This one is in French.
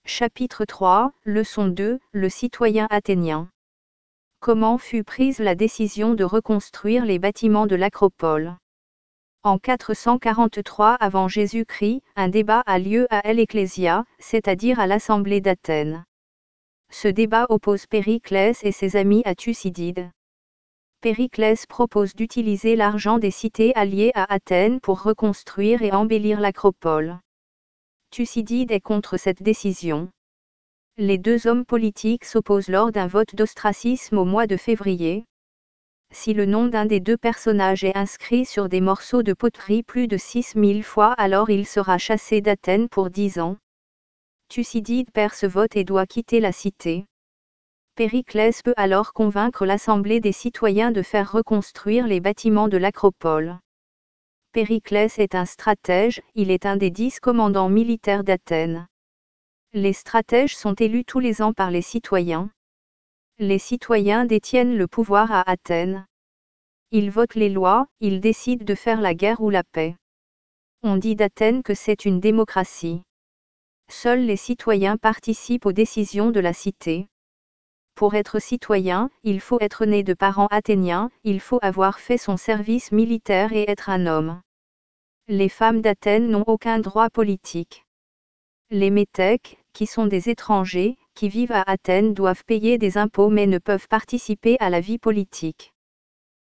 Chapitre 3, Leçon 2, le citoyen athénien. Comment fut prise la décision de reconstruire les bâtiments de l'Acropole? En 443 avant Jésus-Christ, un débat a lieu à l'Ecclésia, c'est-à-dire à l'Assemblée d'Athènes. Ce débat oppose Périclès et ses amis à Thucydide. Périclès propose d'utiliser l'argent des cités alliées à Athènes pour reconstruire et embellir l'Acropole. Thucydide est contre cette décision. Les deux hommes politiques s'opposent lors d'un vote d'ostracisme au mois de février. Si le nom d'un des deux personnages est inscrit sur des morceaux de poterie plus de 6000 fois, alors il sera chassé d'Athènes pour 10 ans. Thucydide perd ce vote et doit quitter la cité. Périclès peut alors convaincre l'assemblée des citoyens de faire reconstruire les bâtiments de l'Acropole. Périclès est un stratège, il est un des 10 commandants militaires d'Athènes. Les stratèges sont élus tous les ans par les citoyens. Les citoyens détiennent le pouvoir à Athènes. Ils votent les lois, ils décident de faire la guerre ou la paix. On dit d'Athènes que c'est une démocratie. Seuls les citoyens participent aux décisions de la cité. Pour être citoyen, il faut être né de parents athéniens, il faut avoir fait son service militaire et être un homme. Les femmes d'Athènes n'ont aucun droit politique. Les métèques, qui sont des étrangers, qui vivent à Athènes doivent payer des impôts mais ne peuvent participer à la vie politique.